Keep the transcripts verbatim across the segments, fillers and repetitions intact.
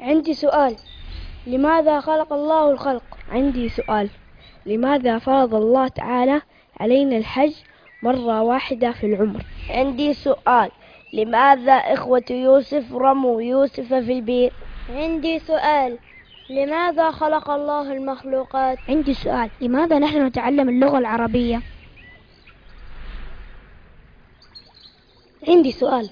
عندي سؤال. لماذا خلق الله الخلق؟ عندي سؤال. لماذا فرض الله تعالى علينا الحج مرة واحدة في العمر؟ عندي سؤال. لماذا إخوة يوسف رموا يوسف في البئر؟ عندي سؤال. لماذا خلق الله المخلوقات؟ عندي سؤال. لماذا نحن نتعلم اللغة العربية؟ عندي سؤال.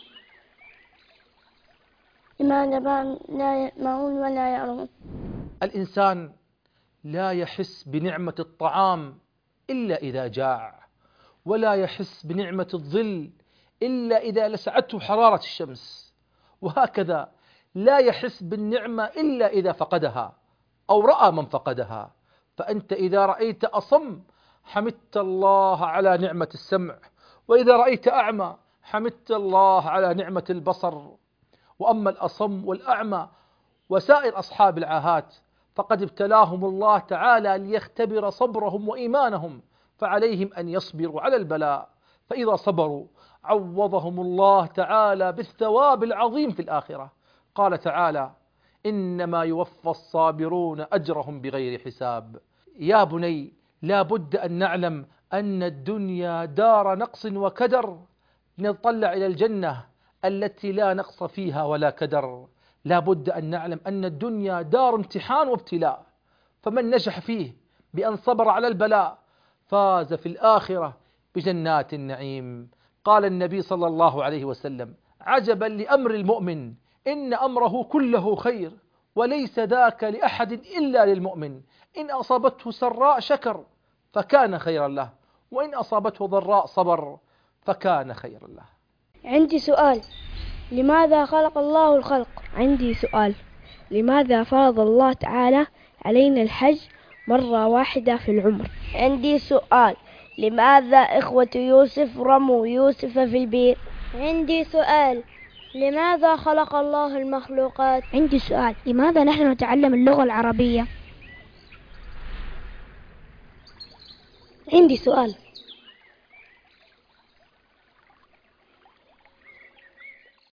لماذا لا يسمعون ولا يعلمون؟ الإنسان لا يحس بنعمة الطعام إلا إذا جاع، ولا يحس بنعمة الظل إلا إذا لسعته حرارة الشمس، وهكذا لا يحس بالنعمة إلا إذا فقدها أو رأى من فقدها. فأنت إذا رأيت أصم حمدت الله على نعمة السمع، وإذا رأيت أعمى حمدت الله على نعمة البصر. وأما الأصم والأعمى وسائر أصحاب العاهات فقد ابتلاهم الله تعالى ليختبر صبرهم وإيمانهم، فعليهم أن يصبروا على البلاء، فإذا صبروا عوضهم الله تعالى بالثواب العظيم في الآخرة. قال تعالى: إنما يوفى الصابرون أجرهم بغير حساب. يا بني، لا بد أن نعلم أن الدنيا دار نقص وكدر، نطلع إلى الجنة التي لا نقص فيها ولا كدر. لا بد أن نعلم أن الدنيا دار امتحان وابتلاء، فمن نجح فيه بأن صبر على البلاء فاز في الآخرة بجنات النعيم. قال النبي صلى الله عليه وسلم: عجبا لأمر المؤمن، إن أمره كله خير، وليس ذاك لأحد إلا للمؤمن، إن أصابته سراء شكر فكان خيرا له، وإن أصابته ضراء صبر فكان خيرا له. عندي سؤال. لماذا خلق الله الخلق؟ عندي سؤال. لماذا فرض الله تعالى علينا الحج مرة واحدة في العمر؟ عندي سؤال. لماذا إخوة يوسف رموا يوسف في البئر؟ عندي سؤال. لماذا خلق الله المخلوقات؟ عندي سؤال. لماذا نحن نتعلم اللغة العربية؟ عندي سؤال.